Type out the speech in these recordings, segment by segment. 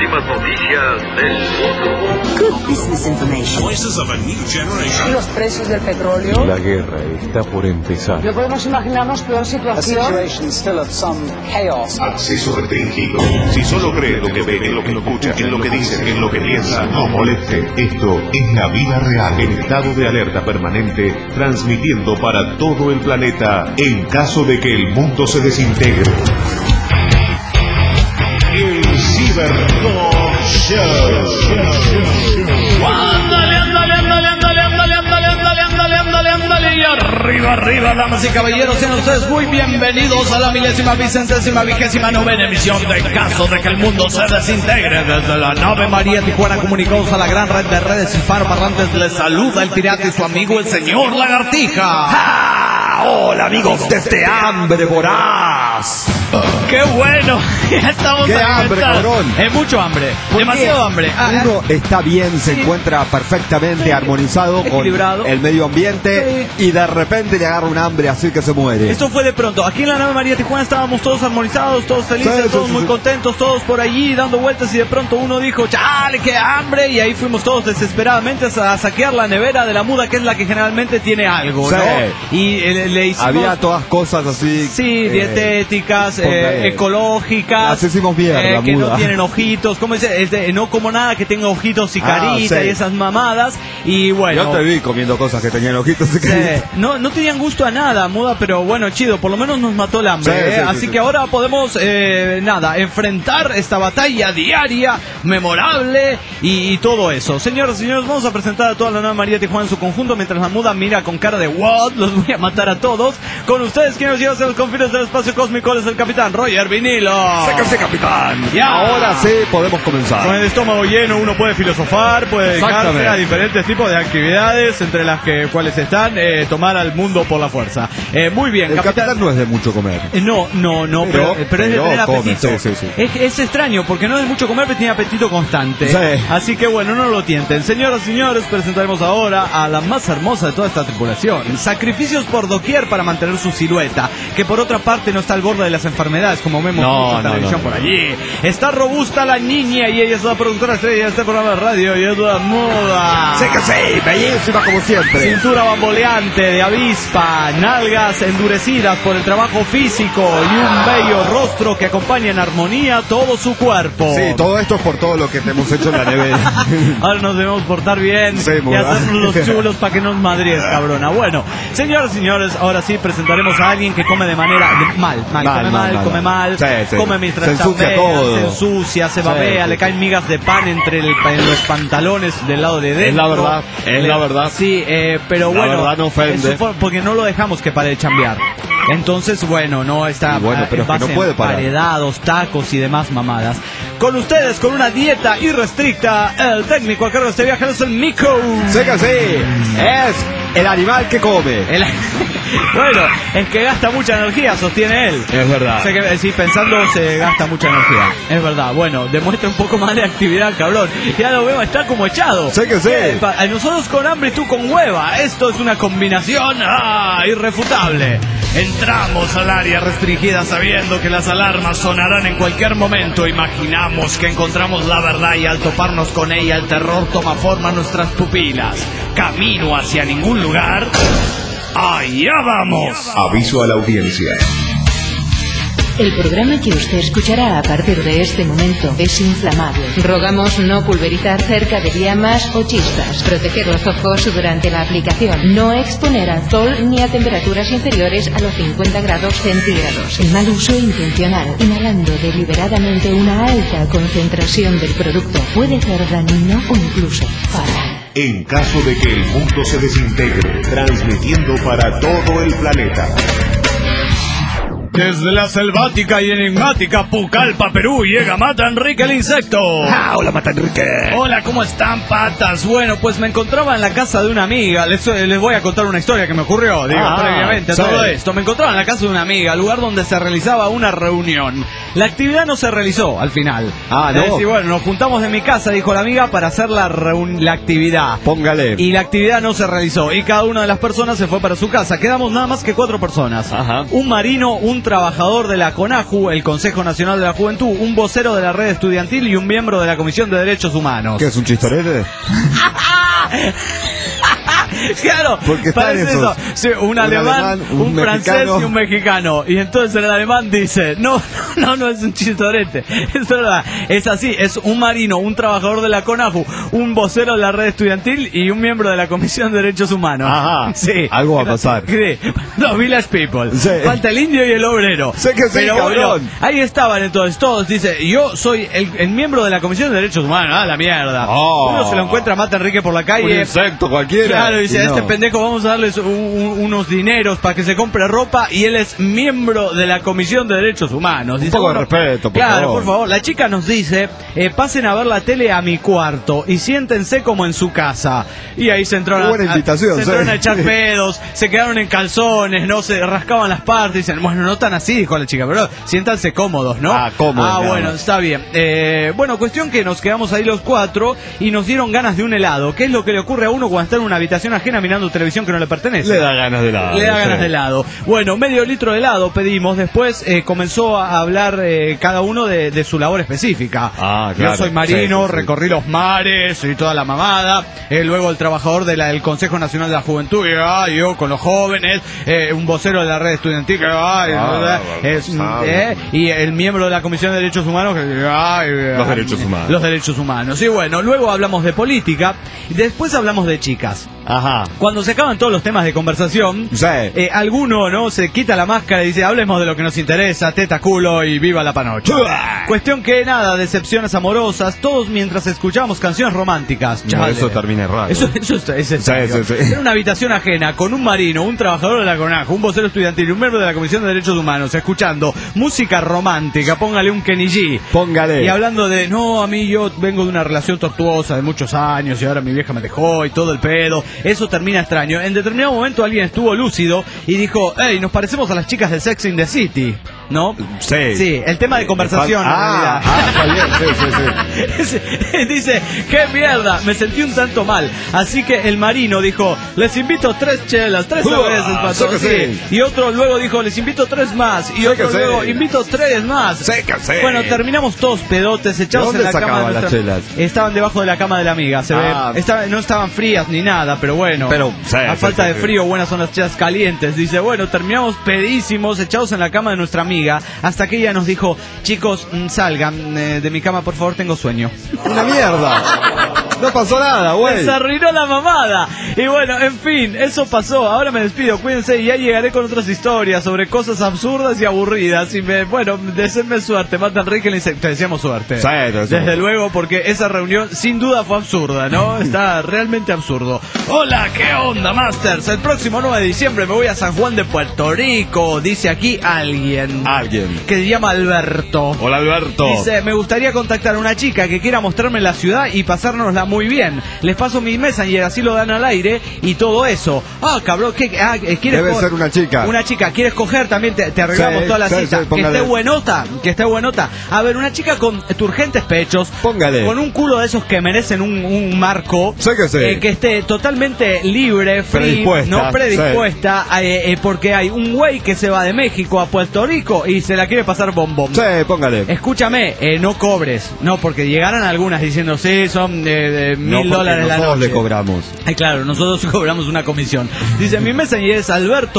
últimas noticias del mundo. Good business information. Voices of a new generation. Los precios del petróleo. La guerra está por empezar. No podemos imaginarnos peor situación. Acceso restringido. Si solo cree lo que ve, en lo que escucha, en lo que dice, en lo que piensa, no moleste. Esto es la vida real. En estado de alerta permanente, transmitiendo para todo el planeta en caso de que el mundo se desintegre. El Ciberdog Show. Ándale, y arriba, damas y caballeros, sean ustedes muy bienvenidos a la 1000ª, 2029ª emisión de Caso de que el mundo se desintegre. Desde la nave María Tijuana, comunicados a la gran red de redes hispanoparlantes, les saluda el pirata y su amigo el señor Lagartija. ¡Ah! Hola amigos de este hambre voraz. ¡Qué bueno! Ya estamos ¡qué hambre, cabrón! Mucho hambre, demasiado hambre. Uno está bien, se encuentra perfectamente armonizado equilibrado con el medio ambiente, y de repente le agarra un hambre así que se muere. Esto fue de pronto. Aquí en la nave María Tijuana estábamos todos armonizados, todos felices, todos muy contentos, todos por allí dando vueltas, y de pronto uno dijo, ¡chale, qué hambre! Y ahí fuimos todos desesperadamente a saquear la nevera de la muda, que es la que generalmente tiene algo, ¿no? Y le hicimos... Había todas cosas así... Sí, dietéticas, ecológicas, las hicimos mierda, que muda. no tienen ojitos, ¿cómo dice? No como nada que tenga ojitos y carita y esas mamadas. Y bueno, yo te vi comiendo cosas que tenían ojitos y carita. No tenían gusto a nada, muda, pero bueno, chido, por lo menos nos mató el hambre. Así que ahora podemos enfrentar esta batalla diaria, memorable y todo eso. Señoras y señores, vamos a presentar a toda la nave María Tijuana en su conjunto, mientras la muda mira con cara de what, los voy a matar a todos. Con ustedes, quien nos lleva hacia los confines del espacio cósmico, es el capitán Roger Vinilo. ¡Séquese, capitán! Ya. Ahora sí podemos comenzar. Con el estómago lleno uno puede filosofar, puede dedicarse a diferentes tipos de actividades, entre las cuales están tomar al mundo por la fuerza. Muy bien, el capitán no es de mucho comer. No, pero es de tener apetito. Sí. Es extraño, porque no es de mucho comer, pero tiene apetito constante. Sí. Así que bueno, no lo tienten. Señoras y señores, presentaremos ahora a la más hermosa de toda esta tripulación. Sacrificios por doquier para mantener su silueta, que por otra parte no está al borde de las enfermedades, como vemos en televisión por allí. Está robusta la niña, y ella es la productora estrella de este programa de radio, y es la moda. Sí, bellísima como siempre. Cintura bamboleante de avispa, nalgas endurecidas por el trabajo físico y un bello rostro que acompaña en armonía todo su cuerpo. Sí, todo esto es por todo lo que te hemos hecho en la nevera. Ahora nos debemos portar bien y hacernos los chulos para que nos madries, cabrona. Bueno, señoras y señores, ahora sí presentaremos a alguien que come de manera come mal, come mientras se ensucia todo, se ensucia, se babea, le caen migas de pan en los pantalones del lado de dentro. Es la verdad. Sí, pero la bueno, verdad no ofende. porque no lo dejamos que pare de chambear. Entonces, bueno, no está pero es que no puede parar. Emparedados, tacos y demás mamadas. Con ustedes, con una dieta irrestricta, el técnico a cargo de este viaje es el Mico. Sé que sí, es el animal que come. Bueno, es que gasta mucha energía, sostiene él. Es verdad. Sé que sí, pensando se gasta mucha energía. Es verdad. Bueno, demuestra un poco más de actividad, cabrón. Ya lo veo, está como echado. Sé que sí. Nosotros con hambre y tú con hueva. Esto es una combinación irrefutable. Entramos al área restringida sabiendo que las alarmas sonarán en cualquier momento. Imaginamos que encontramos la verdad, y al toparnos con ella el terror toma forma en nuestras pupilas. Camino hacia ningún lugar. ¡Allá vamos! Aviso a la audiencia. El programa que usted escuchará a partir de este momento es inflamable. Rogamos no pulverizar cerca de llamas o chispas, proteger los ojos durante la aplicación, no exponer al sol ni a temperaturas inferiores a los 50 grados centígrados. El mal uso intencional, inhalando deliberadamente una alta concentración del producto, puede ser dañino o incluso fatal. En caso de que el mundo se desintegre, transmitiendo para todo el planeta. Desde la selvática y enigmática Pucallpa, Perú, llega Mata Enrique el insecto. Hola, Mata Enrique. Hola, ¿cómo están, patas? Bueno, pues me encontraba en la casa de una amiga. Les voy a contar una historia que me ocurrió, previamente a todo esto. Me encontraba en la casa de una amiga, lugar donde se realizaba una reunión. La actividad no se realizó al final. ¿No? Y bueno, nos juntamos en mi casa, dijo la amiga, para hacer la actividad. Póngale. Y la actividad no se realizó. Y cada una de las personas se fue para su casa. Quedamos nada más que 4 personas. Ajá. Un marino, un trabajador de la CONAJU, el Consejo Nacional de la Juventud, un vocero de la red estudiantil y un miembro de la Comisión de Derechos Humanos. ¿Qué es un chistorete? Claro, porque parece eso. Sí, un alemán, un francés y un mexicano. Y entonces el alemán dice, no es un chistorete. Es así, es un marino, un trabajador de la CONAJU, un vocero de la red estudiantil y un miembro de la Comisión de Derechos Humanos. Ajá, sí. Algo va a pasar. Sí. Los village people. Sí. Falta el indio y el obrero. Sé que sí, pero cabrón. Bueno, ahí estaban entonces todos. Dice, yo soy el miembro de la Comisión de Derechos Humanos. Ah, la mierda. Uno se lo encuentra, mata a Enrique por la calle. Un insecto cualquiera. Claro, dice, a no. este pendejo vamos a darles unos dineros para que se compre ropa y él es miembro de la Comisión de Derechos Humanos. Dice, un poco de respeto, por claro, favor. por favor. La chica nos dice, pasen a ver la tele a mi cuarto y siéntense como en su casa. Y ahí se entraron, buena invitación, se entraron a echar pedos, se quedaron en calzones, no se rascaban las partes. Dicen, bueno, no tan así, dijo la chica, pero siéntanse cómodos, ¿no? Cómodos. Bueno, está bien. Bueno, cuestión que nos quedamos ahí los cuatro y nos dieron ganas de un helado. ¿Qué es lo que le ocurre a uno cuando está en una habitación ajena mirando televisión que no le pertenece? Le da ganas de helado. Le da ganas de helado. Bueno, medio litro de helado pedimos. Después comenzó a hablar cada uno de su labor específica. Claro. Yo soy marino, sí. recorrí los mares y toda la mamada. Luego el trabajador del Consejo Nacional de la Juventud. Yo con los jóvenes. Un vocero de la red estudiantil. Y el miembro de la Comisión de Derechos Humanos. Los derechos humanos. Los derechos humanos. Y bueno, luego hablamos de política. Y después hablamos de chicas. Ajá. Cuando se acaban todos los temas de conversación, sí. Alguno no se quita la máscara y dice, hablemos de lo que nos interesa, teta, culo y viva la panocha. Cuestión que nada, decepciones amorosas, todos mientras escuchamos canciones románticas. No, eso termina raro. Eso es serio. Sí. En una habitación ajena, con un marino, un trabajador de la CONAJU, un vocero estudiantil y un miembro de la Comisión de Derechos Humanos, escuchando música romántica, póngale un Kenny G. Póngale. Y hablando de, no, a mí yo vengo de una relación tortuosa de muchos años y ahora mi vieja me dejó y todo el pedo. Eso termina extraño. En determinado momento alguien estuvo lúcido y dijo, hey, nos parecemos a las chicas de Sex in the City, ¿no? Sí. Sí, el tema de conversación. Está bien, sí. Dice, qué mierda, me sentí un tanto mal. Así que el marino dijo, les invito 3 chelas, 3 cervezas para todos. Sí. Y otro luego dijo, les invito 3 más. Y otro luego, invito 3 más. Bueno, terminamos todos pedotes, echados en la cama de nuestra... chelas? Estaban debajo de la cama de la amiga, se ve. No estaban frías ni nada, pero bueno. A falta de frío, buenas son las chelas calientes. Dice, bueno, terminamos pedísimos, echados en la cama de nuestra amiga, hasta que ella nos dijo, chicos, salgan de mi cama, por favor, tengo sueño. Una mierda. No pasó nada, güey. Se arruinó la mamada. Y bueno, en fin, eso pasó. Ahora me despido, cuídense y ya llegaré con otras historias sobre cosas absurdas y aburridas. Y bueno, deseenme suerte. Mata Enrique, te deseamos suerte. Sí, desde luego, porque esa reunión sin duda fue absurda, ¿no? Está realmente absurdo. Hola, ¿qué onda, Masters? El próximo 9 de diciembre me voy a San Juan de Puerto Rico. Dice aquí alguien. Que se llama Alberto. Hola, Alberto. Dice, me gustaría contactar a una chica que quiera mostrarme la ciudad y pasárnosla muy bien. Les paso mi Messenger, así lo dan al aire y todo eso. Cabrón, ¿qué quieres? Debe ser una chica. Una chica, ¿quieres coger? También te arreglamos toda la cita. Que esté buenota. A ver, una chica con turgentes pechos. Póngale. Con un culo de esos que merecen un marco. Que esté totalmente libre, free, predispuesta. Porque hay un güey que se va de México a Puerto Rico y se la quiere pasar bombón. Sí, póngale. Escúchame, no cobres. No, porque llegaron algunas diciendo, sí, son $1,000 la noche. Le cobramos. Claro, nosotros cobramos una comisión. Dice, mi messenger es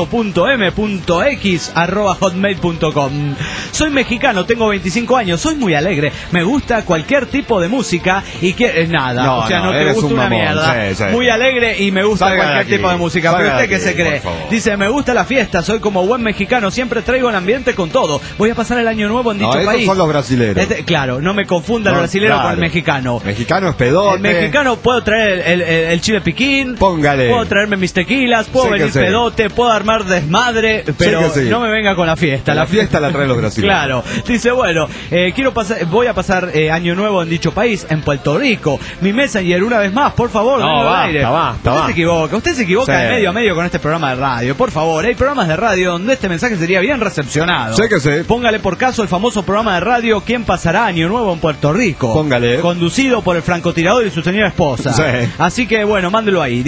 alberto.m.x@hotmail.com. Soy mexicano, tengo 25 años, soy muy alegre, me gusta cualquier tipo de música y nada. No te gusta una mierda. Sí. Muy alegre y me gusta cualquier tipo de música. Pero usted, ¿qué se cree? Dice, me gusta la fiesta, soy como buen mexicano, siempre traigo el ambiente con todo. Voy a pasar el año nuevo en dicho país. Esos son los brasileros. Claro, no me confunda el brasilero con el mexicano. Mexicano es pedote. El mexicano puedo traer el chile piquín. Póngale. Puedo traerme mis tequilas, puedo venir pedote, puedo armar desmadre, pero no me venga con la fiesta. La fiesta la traen los brasileños. Claro. Dice, bueno, voy a pasar año nuevo en dicho país, en Puerto Rico. Mi messenger, una vez más, por favor. Usted se equivoca de medio a medio con este programa de radio. Por favor, hay programas de radio donde este mensaje sería bien recepcionado. Póngale por caso el famoso programa de radio ¿Quién pasará año nuevo en Puerto Rico? Póngale. Conducido por el francotirador y su señora esposa. Así que bueno, mándelo ahí. Dice,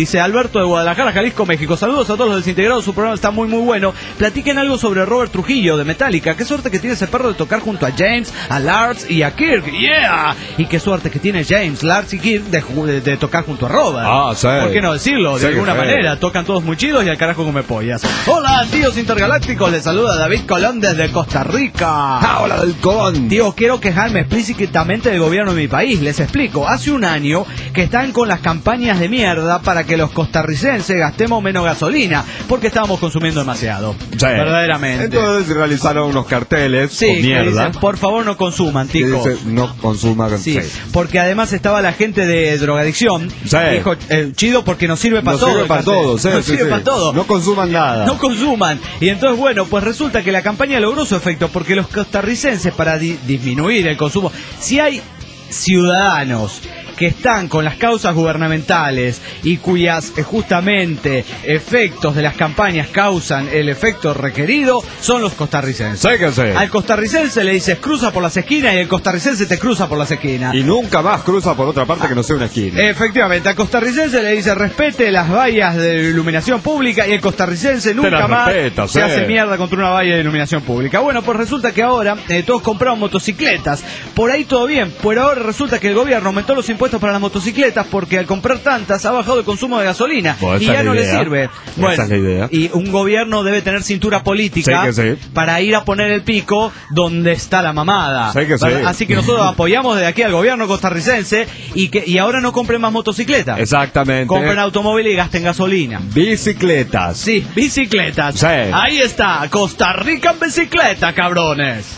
dice Alberto de Guadalajara, Jalisco, México. Saludos a todos los desintegrados, su programa está muy bueno. Platiquen algo sobre Robert Trujillo de Metallica. Qué suerte que tiene ese perro de tocar junto a James, a Lars y a Kirk. ¡Yeah! Y qué suerte que tiene James, Lars y Kirk de tocar junto a Robert. Ah, sí. ¿Por qué no decirlo? De alguna manera, tocan todos muy chidos y al carajo come pollas. Hola, tíos intergalácticos, les saluda David Colón desde Costa Rica. Ah, hola del Colón. Tío, quiero quejarme explícitamente del gobierno de mi país. Les explico. Hace un año que están con las campañas de mierda para que los costarricenses gastemos menos gasolina, porque estábamos consumiendo demasiado. Sí. Verdaderamente. Entonces realizaron unos carteles sí, con mierda. que dicen, por favor no consuman, tico. Que dice, no consuman. Sí, porque además estaba la gente de drogadicción. Sí. Dijo, chido porque nos sirve para todo. Sirve para todo, sí, nos sirve para todo. No consuman nada. No consuman. Y entonces, bueno, pues resulta que la campaña logró su efecto, porque los costarricenses, para disminuir el consumo, si hay ciudadanos que están con las causas gubernamentales y cuyas justamente efectos de las campañas causan el efecto requerido, son los costarricenses. Sí que sí. Al costarricense le dices cruza por las esquinas y el costarricense te cruza por las esquinas. Y nunca más cruza por otra parte que no sea una esquina. Efectivamente, al costarricense le dice respete las vallas de iluminación pública y el costarricense nunca más se hace mierda contra una valla de iluminación pública. Bueno, pues resulta que ahora todos compraron motocicletas. Por ahí todo bien, pero ahora resulta que el gobierno aumentó los impuestos para las motocicletas porque al comprar tantas ha bajado el consumo de gasolina y ya no le sirve. Bueno, esa es la idea. Y un gobierno debe tener cintura política para ir a poner el pico donde está la mamada. Así que nosotros apoyamos desde aquí al gobierno costarricense y ahora no compren más motocicletas. Exactamente. Compren automóvil y gasten gasolina. Bicicletas. Sí, bicicletas. Sí. Ahí está, Costa Rica en bicicleta, cabrones.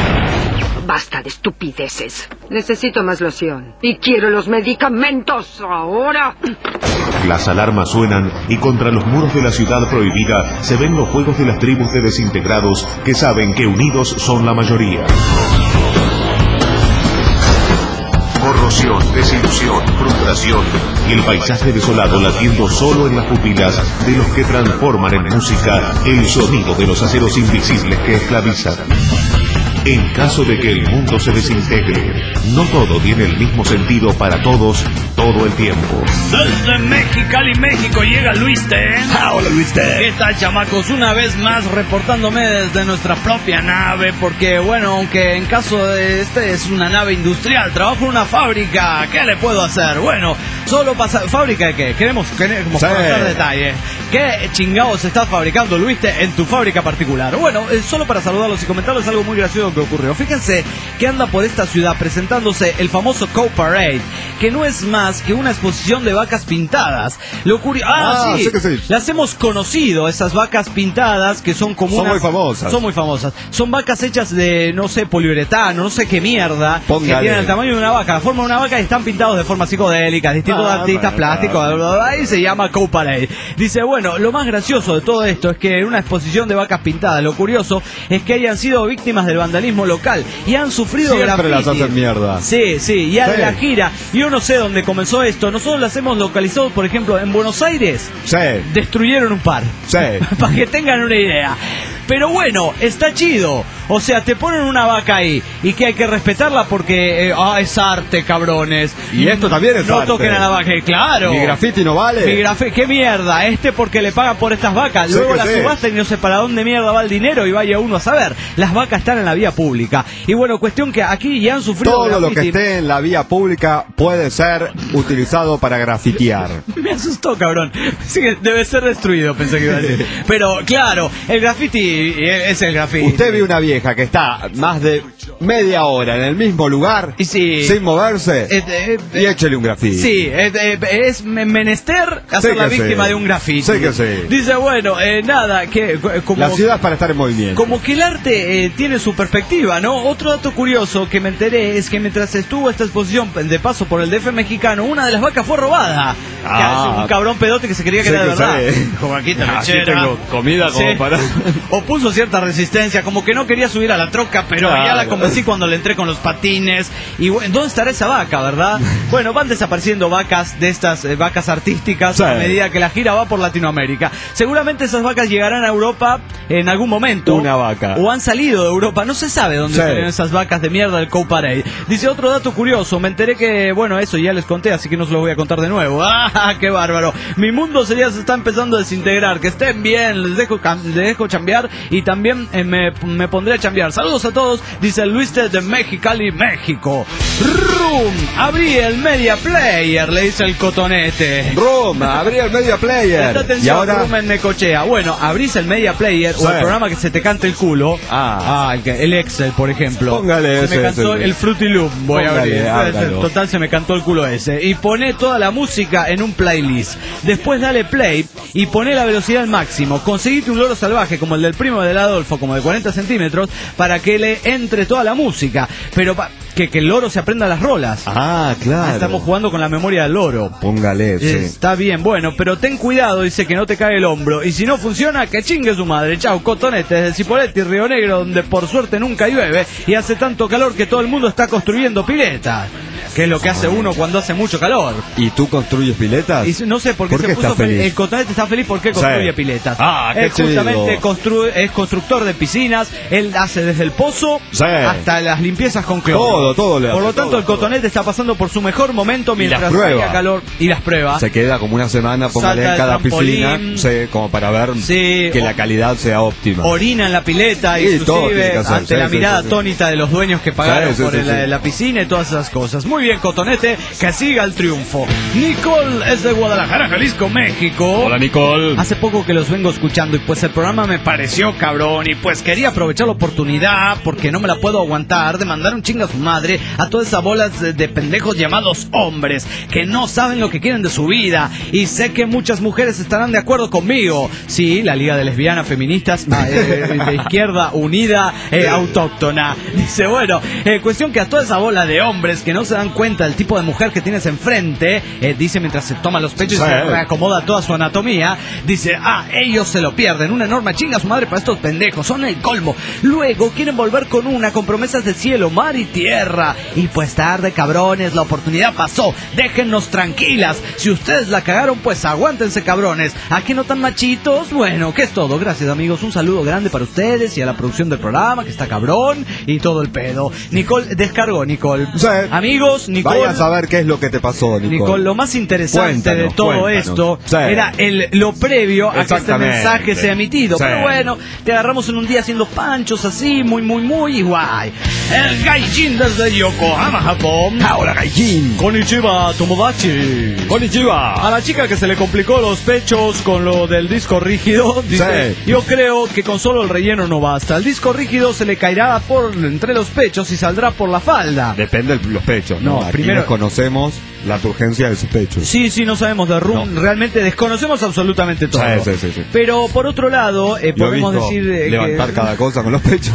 Basta de estupideces. Necesito más loción. Y quiero los medicamentos ahora. Las alarmas suenan y contra los muros de la ciudad prohibida se ven los juegos de las tribus de desintegrados que saben que unidos son la mayoría. Corrosión, desilusión, frustración y el paisaje desolado latiendo solo en las pupilas de los que transforman en música el sonido de los aceros invisibles que esclavizan. En caso de que el mundo se desintegre, no todo tiene el mismo sentido para todos todo el tiempo. Desde Mexicali, México llega Luis T. Hola Luis T. ¿Qué tal, chamacos? Una vez más reportándome desde nuestra propia nave, porque bueno, aunque en caso de es una nave industrial, trabajo en una fábrica, ¿qué le puedo hacer? Bueno, solo pasa... ¿Fábrica de qué? Queremos conocer detalles. ¿Qué chingados estás fabricando, Luis T, en tu fábrica particular? Bueno, solo para saludarlos y comentarles algo muy gracioso que ocurrió. Fíjense que anda por esta ciudad presentándose el famoso Cow Parade, que no es más que una exposición de vacas pintadas. Sí, las hemos conocido, esas vacas pintadas que son como muy famosas. Son muy famosas. Son vacas hechas de, no sé, poliuretano, no sé qué mierda, que tienen el tamaño de una vaca, la forma de una vaca y están pintados de forma psicodélica, distintos artistas plásticos, y se llama Cow Parade. Dice, bueno, lo más gracioso de todo esto es que en una exposición de vacas pintadas, lo curioso es que hayan sido víctimas del vandalismo local y han sufrido siempre graffiti. Las hacen mierda. Sí, ya de la gira. Yo no sé dónde comenzó esto. Nosotros las hemos localizado, por ejemplo, en Buenos Aires. Destruyeron un par. Para que tengan una idea. Pero bueno, está chido. O sea, te ponen una vaca ahí y que hay que respetarla porque es arte, cabrones. Y esto también es arte. No toquen a la vaca, claro. Mi graffiti no vale. ¿Qué mierda? Porque le pagan por estas vacas. Luego la subastan y no sé para dónde mierda va el dinero y vaya uno a saber. Las vacas están en la vía pública. Y bueno, cuestión que aquí ya han sufrido todo graffiti. Lo que esté en la vía pública puede ser utilizado para grafitear. Me asustó, cabrón. Sí, debe ser destruido, pensé que iba a decir. Pero claro, el graffiti es el graffiti. Usted ve una vieja que está más de media hora en el mismo lugar sin moverse y échele un graffiti. Sí, es menester hacer la víctima de un graffiti. Sí que sí. Dice, bueno, nada, que como la ciudad es para estar en movimiento. Como que el arte tiene su perspectiva, ¿no? Otro dato curioso que me enteré es que mientras estuvo esta exposición de paso por el DF mexicano, una de las vacas fue robada. Un cabrón pedote que se creía que era de verdad. Como aquí tengo comida como para... Opuso cierta resistencia, como que no quería subir a la troca, pero ya la convencí cuando le entré con los patines. Y bueno, ¿dónde estará esa vaca, verdad? Bueno, van desapareciendo vacas de estas vacas artísticas a medida que la gira va por Latinoamérica. Seguramente esas vacas llegarán a Europa en algún momento. Una vaca. O han salido de Europa, no se sabe dónde salieron esas vacas de mierda del Cow Parade. Dice otro dato curioso, me enteré que, bueno, eso ya les conté, así que no se lo voy a contar de nuevo. ¡Qué bárbaro! Mi mundo se está empezando a desintegrar. Que estén bien, les dejo chambear y también me pondré a chambear. Saludos a todos, dice Luis de Mexicali, México. Room, abrí el Media Player, le dice el cotonete. Room, abrí el Media Player. Presta atención, y ahora Room en Necochea. Bueno, abrís el Media Player o el programa que se te cante el culo. El Excel, por ejemplo. Póngale se me cantó el Fruity Loop. Voy a abrir. Total, se me cantó el culo ese. Y pone toda la música en un playlist. Después dale play y pone la velocidad al máximo. Conseguite un loro salvaje como el del primo del Adolfo, como de 40 centímetros, para que le entre toda la música. Pero que el loro se aprenda las rolas. Claro. Estamos jugando con la memoria del loro. Póngale, sí. Está bien, bueno, pero ten cuidado, dice, que no te cae el hombro. Y si no funciona, que chingue su madre. Chau, cotonete, desde Cipolletti, Río Negro, donde por suerte nunca llueve y hace tanto calor que todo el mundo está construyendo piletas. Que es lo que hace uno cuando hace mucho calor. ¿Y tú construyes piletas? Y no sé por qué se puso feliz. El cotonete está feliz porque construye piletas. Él justamente es constructor de piscinas. Él hace desde el pozo hasta las limpiezas con cloro. Todo le hace. Por lo tanto, el cotonete está pasando por su mejor momento mientras haya calor. Y las pruebas. Se queda como una semana, póngale en cada piscina, como para ver que la calidad sea óptima. Orina en la pileta y inclusive ante la mirada atónita de los dueños que pagaron por la piscina y todas esas cosas. Muy bien, cotonete, que siga el triunfo. Nicole es de Guadalajara, Jalisco, México. Hola, Nicole. Hace poco que los vengo escuchando y pues el programa me pareció cabrón y pues quería aprovechar la oportunidad, porque no me la puedo aguantar, de mandar un chinga a su madre a todas esas bolas de pendejos llamados hombres que no saben lo que quieren de su vida. Y sé que muchas mujeres estarán de acuerdo conmigo. Sí, la Liga de Lesbianas Feministas de Izquierda Unida Autóctona. Dice, bueno, cuestión que a toda esa bola de hombres que no se dan cuenta del tipo de mujer que tienes enfrente, dice mientras se toma los pechos y se reacomoda toda su anatomía, dice, ellos se lo pierden, una enorme chinga a su madre para estos pendejos, son el colmo. Luego quieren volver con promesas de cielo, mar y tierra. Y pues tarde, cabrones, la oportunidad pasó, déjennos tranquilas. Si ustedes la cagaron, pues aguántense, cabrones. ¿Aquí no tan machitos? Bueno, que es todo. Gracias, amigos, un saludo grande para ustedes y a la producción del programa, que está cabrón y todo el pedo. Nicole, descargó, Nicole. Amigos, Nicole, vaya a saber qué es lo que te pasó, Nicole. Lo más interesante de todo esto era lo previo a que este mensaje sea emitido. Pero bueno, te agarramos en un día haciendo panchos así, muy guay. El gaijin desde Yokohama, Japón. Hola, gaijin. Konnichiwa, Tomodachi. Konnichiwa. A la chica que se le complicó los pechos con lo del disco rígido, dice, yo creo que con solo el relleno no basta. El disco rígido se le caerá por entre los pechos y saldrá por la falda. Depende de los pechos, ¿no? Aquí primero conocemos la turgencia de sus pechos. Sí, no sabemos de Room, realmente desconocemos absolutamente todo. Sí. Pero por otro lado, podemos decir levantar cada cosa con los pechos.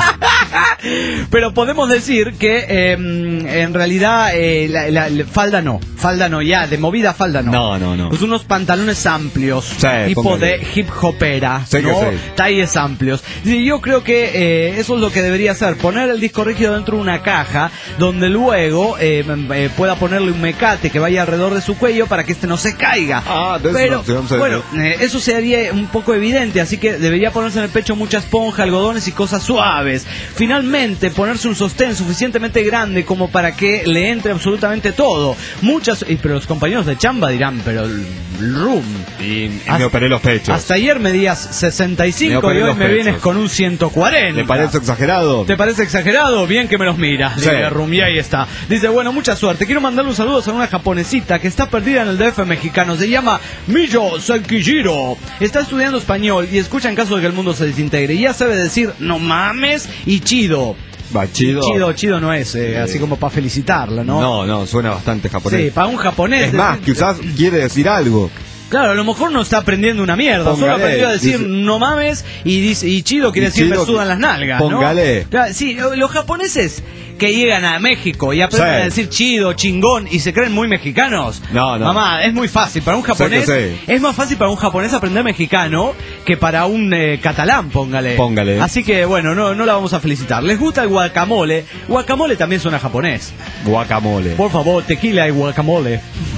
Pero podemos decir que en realidad la falda no, ya, de movida falda no. No. Pues unos pantalones amplios, tipo de hip hopera, talles amplios. Y yo creo que eso es lo que debería hacer, poner el disco rígido dentro de una caja, donde luego pueda ponerle un mecate que vaya alrededor de su cuello para que este no se caiga. Pero bueno, eso sería un poco evidente, así que debería ponerse en el pecho mucha esponja, algodones y cosas suaves. Finalmente, ponerse un sostén suficientemente grande como para que le entre absolutamente todo. Pero los compañeros de chamba dirán, pero el Room. Y me operé los pechos. Hasta ayer medías 65 y hoy me vienes con un 140. ¿Le parece exagerado? ¿Te parece exagerado? Bien que me los miras. Dice Room, y ahí está. Dice, bueno, mucha suerte. Quiero mandarle un saludo a una japonesita que está perdida en el DF mexicano. Se llama Miyo Senkijiro. Está estudiando español y escucha en caso de que el mundo se desintegre. Y ya sabe decir no mames y chido. Chido no es, así como para felicitarla, ¿no? No, suena bastante japonés. Sí, para un japonés. Es más, quizás quiere decir algo. Claro, a lo mejor no está aprendiendo una mierda. Póngale, solo aprendió a decir no mames y chido quiere decir me sudan las nalgas, ¿no? Póngale. Claro, sí, los japoneses que llegan a México y aprenden a decir chido, chingón y se creen muy mexicanos. No. Mamá, es muy fácil para un japonés. Es más fácil para un japonés aprender mexicano que para un catalán, póngale. Así que bueno, no la vamos a felicitar. ¿Les gusta el guacamole? Guacamole también suena japonés. Guacamole. Por favor, tequila y guacamole.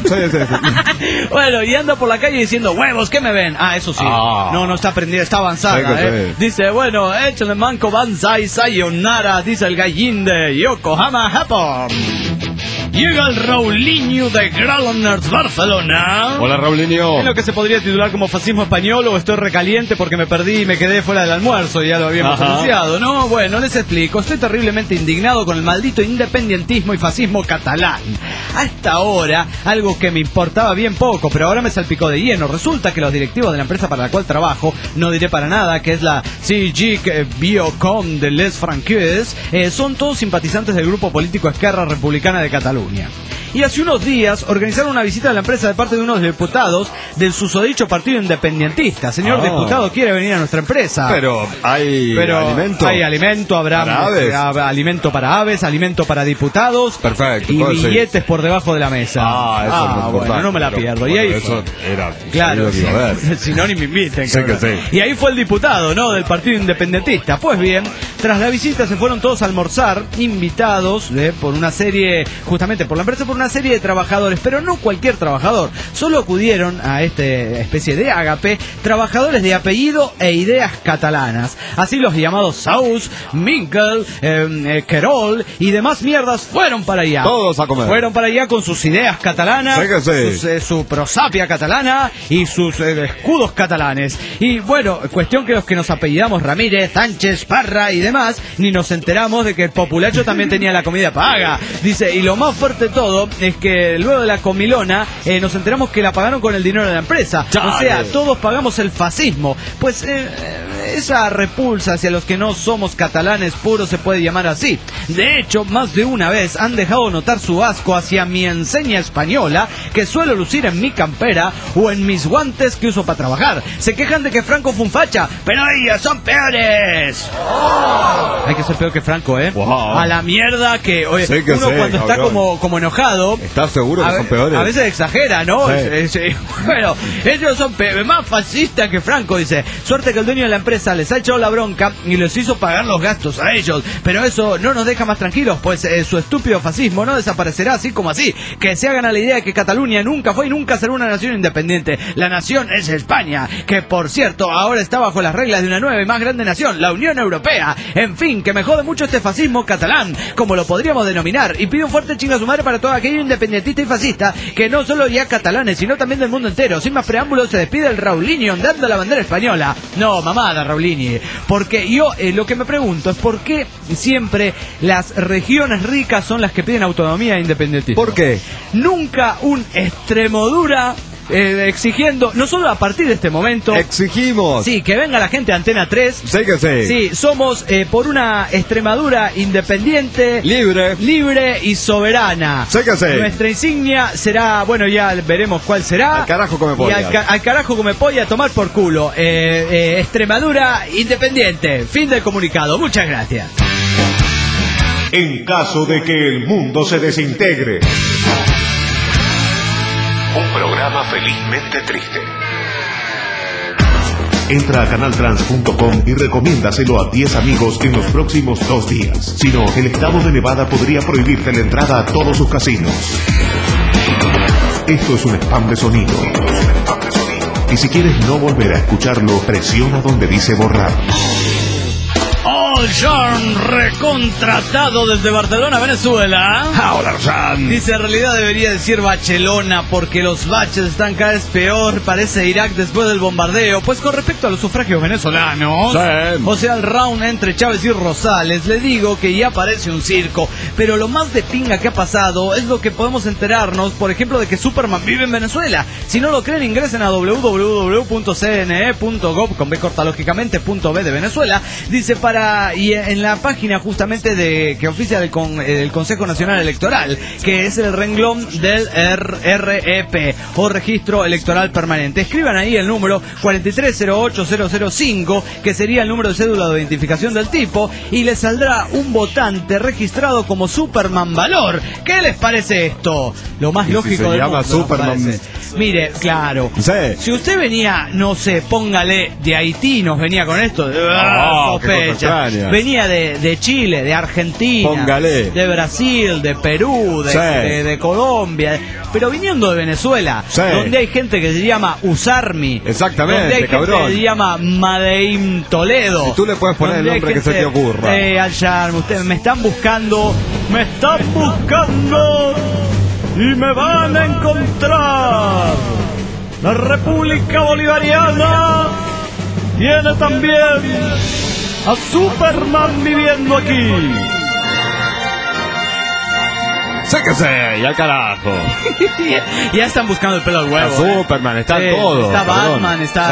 Sí. Bueno, y anda por la calle diciendo huevos, ¿qué me ven? Eso sí. No está aprendida, está avanzada. Dice, bueno, échale manco banzai sayonara, dice el gallín de Yokohama, Japón. Llega el Raulinho de Granollers Barcelona. Hola, Raulinho. En lo que se podría titular como fascismo español o estoy recaliente porque me perdí y me quedé fuera del almuerzo, ya lo habíamos anunciado, ¿no? Bueno, les explico. Estoy terriblemente indignado con el maldito independentismo y fascismo catalán. Hasta ahora, algo que me importaba bien poco, pero ahora me salpicó de lleno. Resulta que los directivos de la empresa para la cual trabajo, no diré para nada, que es la CIGIC Biocom de Les Franqueses, son todos simpatizantes del grupo político Esquerra Republicana de Cataluña. Y hace unos días organizaron una visita a la empresa de parte de unos diputados del susodicho partido independentista. Señor diputado, ¿quiere venir a nuestra empresa? Pero hay alimento. Hay alimento, habrá alimento para aves, alimento para diputados. Perfecto. Y billetes por debajo de la mesa. Eso es bueno, no me la pierdo. Y ahí eso era claro, si no ni me inviten. Sí que sí. Y ahí fue el diputado, ¿no? Del partido independentista. Pues bien, tras la visita se fueron todos a almorzar, invitados por una serie, justamente por la empresa, por una serie de trabajadores, pero no cualquier trabajador. Solo acudieron a esta especie de ágape trabajadores de apellido e ideas catalanas. Así los llamados Saus, Minkel, Querol y demás mierdas fueron para allá. Todos a comer. Fueron para allá con sus ideas catalanas, su prosapia catalana y sus escudos catalanes. Y bueno, cuestión que los que nos apellidamos Ramírez, Sánchez, Parra y demás, ni nos enteramos de que el populacho también tenía la comida paga. Dice, y lo más fuerte de todo es que luego de la comilona nos enteramos que la pagaron con el dinero de la empresa. ¡Chale! O sea, todos pagamos el fascismo. Pues esa repulsa hacia los que no somos catalanes puros se puede llamar así. De hecho, más de una vez han dejado notar su asco hacia mi enseña española que suelo lucir en mi campera o en mis guantes que uso para trabajar. Se quejan de que Franco fue un facha, pero ellos son peores. Hay que ser peor que Franco, ¿eh? Wow. A la mierda que, oye, sí que uno cuando está como enojado. ¿Estás seguro que son peores? A veces exagera, ¿no? Sí. Bueno, ellos son más fascistas que Franco, dice. Suerte que el dueño de la empresa les ha echado la bronca y les hizo pagar los gastos a ellos. Pero eso no nos deja más tranquilos, pues su estúpido fascismo no desaparecerá así como así. Que se hagan a la idea de que Cataluña nunca fue y nunca será una nación independiente. La nación es España, que por cierto ahora está bajo las reglas de una nueva y más grande nación, la Unión Europea. En fin, que me jode mucho este fascismo catalán, como lo podríamos denominar. Y pido un fuerte chinga a su madre para todo aquello independentista y fascista, que no solo ya catalanes, sino también del mundo entero. Sin más preámbulos, se despide el Raulinho ondando la bandera española. No, mamada, Raulinho. Porque yo lo que me pregunto es por qué siempre las regiones ricas son las que piden autonomía independentista. ¿Por qué? Nunca un Extremadura exigiendo, no solo a partir de este momento. Exigimos. Sí, que venga la gente de Antena 3. Sí que sí. Sí, somos por una Extremadura independiente, libre y soberana. Sí que sí. Nuestra insignia será, bueno, ya veremos cuál será. Al carajo come polla. Y al carajo come polla, a tomar por culo. Extremadura independiente. Fin del comunicado. Muchas gracias. En caso de que el mundo se desintegre. Un programa felizmente triste. Entra a canaltrans.com y recomiéndaselo a 10 amigos en los próximos 2 días. Si no, el estado de Nevada podría prohibirte la entrada a todos sus casinos. Esto es un spam de sonido. Y si quieres no volver a escucharlo, presiona donde dice borrar. John, recontratado desde Barcelona, Venezuela. Hola, John. Dice, en realidad debería decir Barcelona, porque los baches están cada vez peor, parece Irak después del bombardeo. Pues con respecto a los sufragios venezolanos, sí. O sea, el round entre Chávez y Rosales, le digo que ya parece un circo. Pero lo más de pinga que ha pasado es lo que podemos enterarnos, por ejemplo, de que Superman vive en Venezuela. Si no lo creen, ingresen a www.cne.gov, con B corta lógicamente, .b de Venezuela. Dice, y en la página justamente que oficia el Consejo Nacional Electoral, que es el renglón del REP o Registro Electoral Permanente. Escriban ahí el número 4308005, que sería el número de cédula de identificación del tipo, y les saldrá un votante registrado como Superman Valor. ¿Qué les parece esto? Lo más lógico del mundo. Superman. Mire, claro, sí. Si usted venía, no sé, póngale de Haití, nos venía con esto, sospecha. Venía de Chile, de Argentina, póngale, de Brasil, de Perú, de Colombia, pero viniendo de Venezuela, donde hay gente que se llama Usarmi, exactamente, donde hay cabrón, gente que se llama Madeim Toledo. Si tú le puedes poner el nombre que se te ocurra. Al Charm, ustedes me están buscando. y me van a encontrar. La República Bolivariana tiene también a Superman viviendo aquí. Séquese, y al carajo. Ya están buscando el pelo al huevo. Está Superman, está todo. Está Batman, está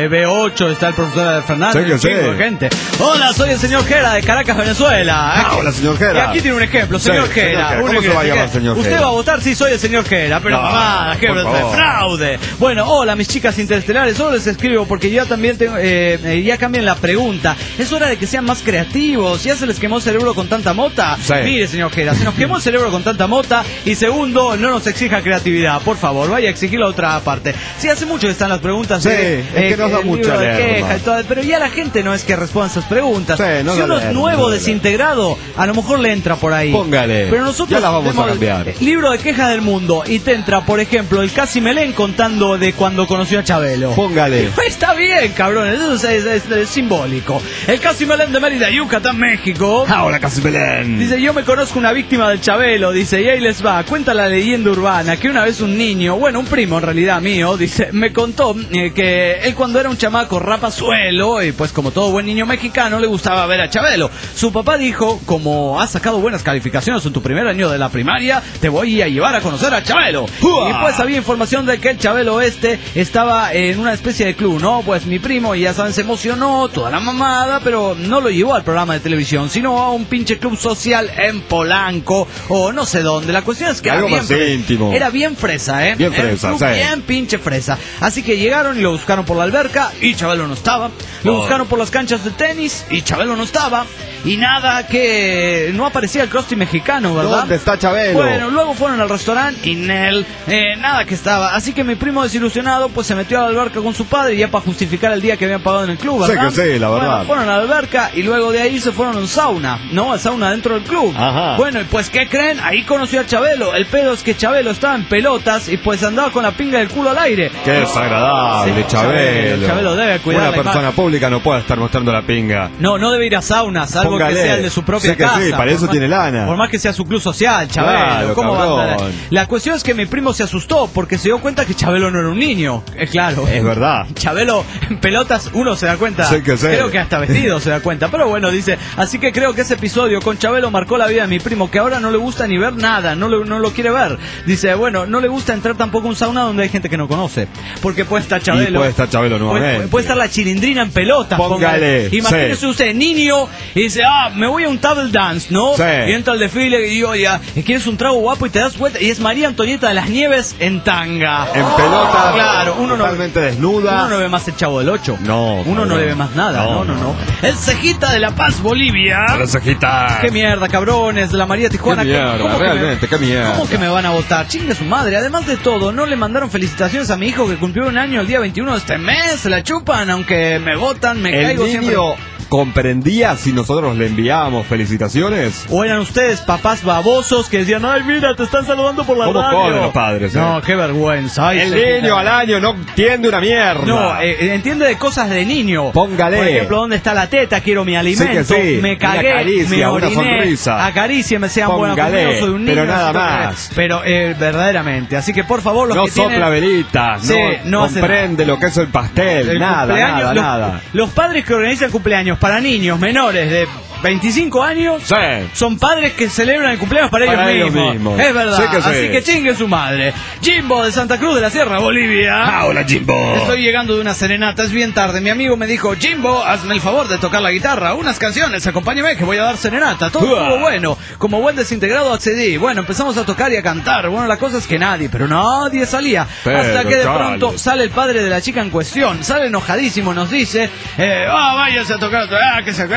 B8, está el profesor Fernández, un chingo de gente. Hola, soy el señor Jera de Caracas, Venezuela. Hola, señor Jera. Y aquí tiene un ejemplo, señor Jera. ¿Cómo se va a llamar, señor Jera? Usted va a votar si soy el señor Jera, pero mamá, qué fraude. Bueno, hola, mis chicas interestelares, solo les escribo porque yo también tengo, ya cambian la pregunta. Es hora de que sean más creativos. ¿Ya se les quemó el cerebro con tanta mota? Sí. Mire, señor Jera, se nos quemó el cerebro con tanta mota. Y segundo, no nos exija creatividad, por favor, vaya a exigir la otra parte. Sí, hace mucho que están las preguntas. Sí, es que nos da mucha queja y todo, pero ya la gente no es que responda esas preguntas. Sí, no si uno es nuevo, desintegrado, a lo mejor le entra por ahí. Póngale. Pero nosotros ya la vamos a cambiar. Libro de quejas del mundo y te entra, por ejemplo, el Casi Melén contando de cuando conoció a Chabelo. Póngale. Está bien, cabrón, eso es simbólico. El Casi Melén de Mérida, Yucatán, México. Hola, Casi Melén. Dice, yo me conozco una víctima del Chabelo, dice, y ahí les va. Cuenta la leyenda urbana que una vez un niño, bueno, un primo en realidad mío, dice, me contó que él cuando era un chamaco rapazuelo, y pues como todo buen niño mexicano, le gustaba ver a Chabelo. Su papá dijo, como has sacado buenas calificaciones en tu primer año de la primaria, te voy a llevar a conocer a Chabelo. Y pues había información de que el Chabelo estaba en una especie de club, ¿no? Pues mi primo, ya saben, se emocionó, toda la mamada, pero no lo llevó al programa de televisión, sino a un pinche club social en Polanco, o no sé dónde. La cuestión es que algo más íntimo. Era bien fresa, Bien fresa, sí. Bien pinche fresa. Así que llegaron y lo buscaron por la alberca y Chabelo no estaba. Lo buscaron por las canchas de tenis y Chabelo no estaba. Y nada, que no aparecía el Krusty mexicano, ¿verdad? ¿Dónde está Chabelo? Bueno, luego fueron al restaurante y nada que estaba. Así que mi primo desilusionado pues se metió a la alberca con su padre ya para justificar el día que habían pagado en el club, ¿verdad? Sé que sí, la verdad. Bueno, fueron a la alberca y luego de ahí se fueron a un sauna, ¿no? Al sauna dentro del club. Ajá. Bueno, y pues ¿qué creen? Ahí conoció a Chabelo. El pedo es que Chabelo estaba en pelotas y pues andaba con la pinga del culo al aire. Qué desagradable, Sí, Chabelo. Chabelo debe cuidar. Una persona pública no puede estar mostrando la pinga. No debe ir a saunas, algo Póngale. que sea el de su propia Sé que casa. sí, para eso tiene lana. Por más que sea su club social, Chabelo. Claro, ¿Cómo va a andar? cabrón. La cuestión es que mi primo se asustó porque se dio cuenta que Chabelo no era un niño. Claro. Es verdad. Chabelo en pelotas, uno se da cuenta. Sé que sé. Creo que hasta vestido se da cuenta. Pero bueno, dice, así que creo que ese episodio con Chabelo marcó la vida de mi primo, que ahora no le gusta ni ver nada, no lo quiere ver. Dice, bueno, no le gusta entrar tampoco a un sauna donde hay gente que no conoce. Porque puede estar Chabelo. Y puede estar Chabelo nuevamente. Puede estar la Chilindrina en pelotas. Póngale. Imagínese usted, niño, y dice, me voy a un table dance, ¿no? Sí. Y entra al desfile y digo, ya, ¿quieres un trago guapo? Y te das vuelta, y es María Antonieta de las Nieves en tanga. En pelota. Claro, uno totalmente desnuda. Uno no ve más el Chavo del 8. No. Uno no le ve más nada, no. El Cejita de La Paz, Bolivia. La Cejita. Qué mierda, cabrones, de la María Tijuana. Qué mierda, realmente, qué mierda. ¿Cómo que me van a votar? Chingue su madre. Además de todo, no le mandaron felicitaciones a mi hijo que cumplió un año el día 21 de este mes. Se la chupan, aunque me votan, me caigo siempre. ¿Comprendía si nosotros le enviábamos felicitaciones? ¿O eran ustedes papás babosos que decían, ay, mira, te están saludando por la ¿Cómo radio? comen los padres? No, qué vergüenza. Ay, el niño al año no entiende una mierda. No, entiende de cosas de niño. Póngale. Por ejemplo, ¿dónde está la teta? Quiero mi alimento. Sí que sí. Me cagué, Una caricia, me una oriné. sonrisa. Acarícieme, sean buenos Póngale, conmigo, soy un niño. pero nada necesito más. Pero verdaderamente. Así que, por favor, los no que tienen... sopla velitas, Sí, no hace comprende lo que es el pastel, el nada, cumpleaños, nada. Los padres que organizan cumpleaños para niños menores de 25 años Sí. son padres que celebran el cumpleaños para ellos mismos. Es verdad. Sí que sí. Así que chingue su madre. Jimbo de Santa Cruz de la Sierra, Bolivia. Hola, Jimbo. Estoy llegando de una serenata, es bien tarde. Mi amigo me dijo, Jimbo, hazme el favor de tocar la guitarra, unas canciones, acompáñame que voy a dar serenata. Todo estuvo bueno. Como buen desintegrado accedí. Bueno, empezamos a tocar y a cantar. Bueno, la cosa es que nadie salía. Hasta que de pronto sale el padre de la chica en cuestión. Sale enojadísimo, nos dice, váyase a tocar, que se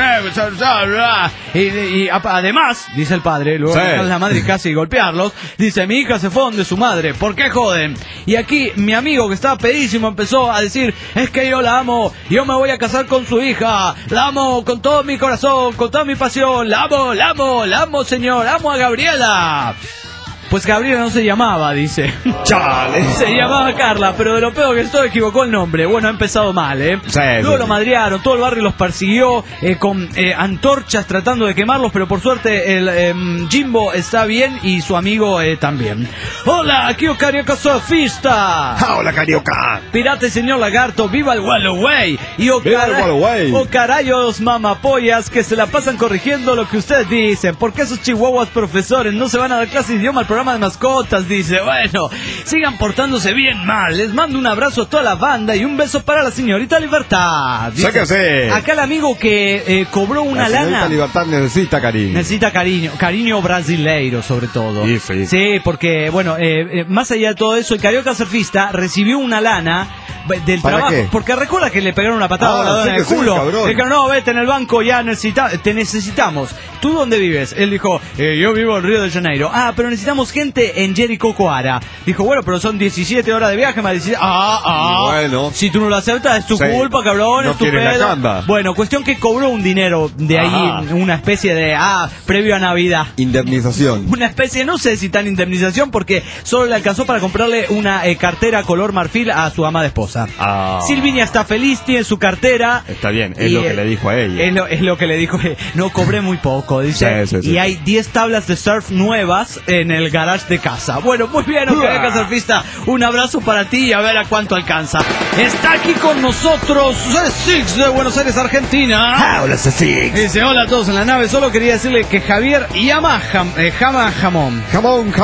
y además, dice el padre, luego a la madre casi golpearlos, dice, mi hija se fue donde su madre, ¿por qué joden? Y aquí mi amigo que estaba pedísimo empezó a decir, es que yo la amo, yo me voy a casar con su hija, la amo con todo mi corazón, con toda mi pasión, la amo señor, amo a Gabriela. Pues Gabriela no se llamaba, dice. Chale. Se llamaba Carla, pero de lo peor que esto equivocó el nombre. Bueno, ha empezado mal, Sí, Luego sí. lo madrearon, todo el barrio los persiguió con antorchas tratando de quemarlos, pero por suerte el Jimbo está bien y su amigo también. Hola, aquí o Carioca Surfista. Hola, Carioca. Pirata y señor lagarto, viva el Walloway. Y ¡Viva el Walloway! o carayos mamapollas que se la pasan corrigiendo lo que ustedes dicen. ¿Por qué esos chihuahuas profesores no se van a dar clase de idioma al programa de mascotas? Dice, bueno, sigan portándose bien mal. Les mando un abrazo a toda la banda y un beso para la señorita Libertad. Dice, ¡Sáquese! acá el amigo que cobró una la lana. señorita Libertad necesita cariño. Necesita cariño brasileiro sobre todo. Sí, porque, bueno, más allá de todo eso, el Carioca Surfista recibió una lana del ¿Para trabajo, qué? porque recuerda que le pegaron una patada voladora en el culo. Cabrón. Dijeron, no, vete en el banco, ya te necesitamos. ¿Tú dónde vives? Él dijo, yo vivo en Río de Janeiro. Ah, pero necesitamos gente en Jericoacoara. Dijo, bueno, pero son 17 horas de viaje, me dice, bueno, si tú no lo aceptas es tu culpa, cabrón, no es tu quiere la pedo. camba. Bueno, cuestión que cobró un dinero de ahí, una especie de, previo a Navidad. Indemnización. Una especie, no sé si tan indemnización, porque solo le alcanzó para comprarle una cartera color marfil a su amada esposa. Silvinia está feliz, tiene su cartera. Está bien, es lo que le dijo a ella. Es lo que le dijo. No, cobré muy poco, dice. Sí. Y hay 10 tablas de surf nuevas en el garage de casa. Bueno, muy bien, Carioca Surfista. Un abrazo para ti y a ver a cuánto alcanza. Está aquí con nosotros C6 de Buenos Aires, Argentina. Hola, C6. Dice, hola a todos en la nave. Solo quería decirle que Javier llama jamón. Jamón.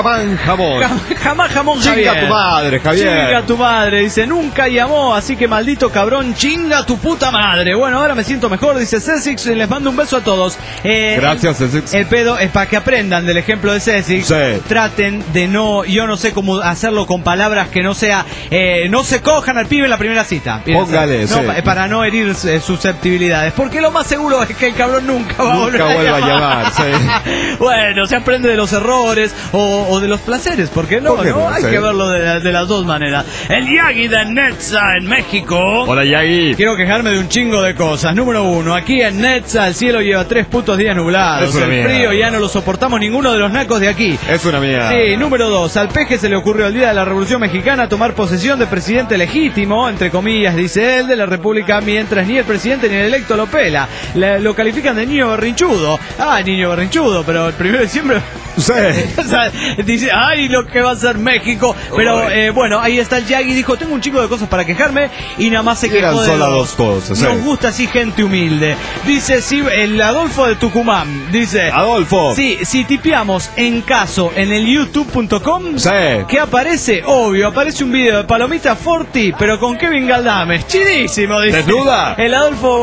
Jamás jamón, Javier. Chinga tu madre, Javier. Chinga tu madre. Dice, nunca llamó, así que maldito cabrón, chinga tu puta madre. Bueno, ahora me siento mejor, dice Cesix, y les mando un beso a todos. Gracias, Cesix. El pedo es para que aprendan del ejemplo de Cesix. Sí. Traten de no, yo no sé cómo hacerlo con palabras que no sea, no se cojan al pibe en la primera cita. Póngale, no, para no herir susceptibilidades. Porque lo más seguro es que el cabrón nunca va a volver vuelva a llamar. Sí. Bueno, se aprende de los errores o de los placeres, ¿por qué no? ¿Por qué no? Hay que verlo de las dos maneras. El Yagi de Netza en México. Hola, Yagi. Quiero quejarme de un chingo de cosas. Número 1, aquí en Netza el cielo lleva 3 putos días nublados. El frío ya no lo soportamos ninguno de los nacos de aquí. Es una mierda. Sí, número 2, al Peje se le ocurrió el día de la Revolución Mexicana tomar posesión de presidente legítimo, entre comillas, dice él, de la República, mientras ni el presidente ni el electo lo pela. Lo califican de niño berrinchudo. Niño berrinchudo, pero el 1 de diciembre... Sí. O sea, dice, lo que va a ser México. Pero bueno, ahí está el Yagi. Dijo, tengo un chico de cosas para quejarme. Y nada más se quejó de solo dos cosas. Nos gusta así gente humilde. Dice, sí, el Adolfo de Tucumán. Dice, Adolfo. Sí, si tipeamos en caso en el youtube.com, sí, ¿qué aparece? Obvio, aparece un video de Palomita Forti, pero con Kevin Galdames. Chidísimo, dice. ¿Desnuda? El Adolfo